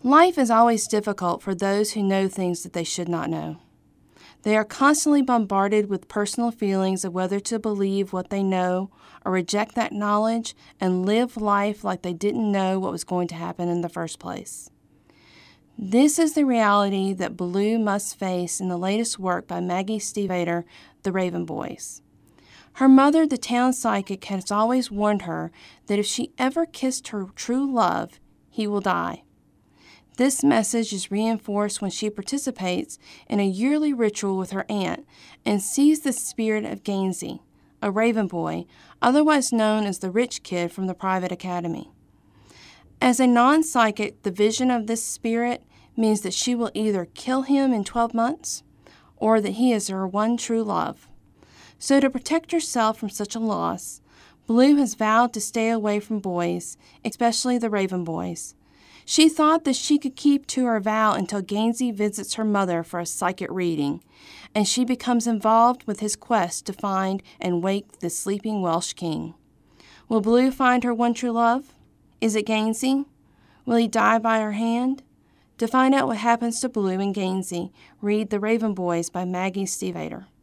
Life is always difficult for those who know things that they should not know. They are constantly bombarded with personal feelings of whether to believe what they know or reject that knowledge and live life like they didn't know what was going to happen in the first place. This is the reality that Blue must face in the latest work by Maggie Stiefvater, The Raven Boys. Her mother, the town psychic, has always warned her that if she ever kissed her true love, he will die. This message is reinforced when she participates in a yearly ritual with her aunt and sees the spirit of Gainsey, a raven boy, otherwise known as the rich kid from the private academy. As a non-psychic, the vision of this spirit means that she will either kill him in 12 months or that he is her one true love. So to protect herself from such a loss, Blue has vowed to stay away from boys, especially the Raven Boys. She thought that she could keep to her vow until Gainsey visits her mother for a psychic reading, and she becomes involved with his quest to find and wake the sleeping Welsh king. Will Blue find her one true love? Is it Gainsey? Will he die by her hand? To find out what happens to Blue and Gainsey, read The Raven Boys by Maggie Stiefvater.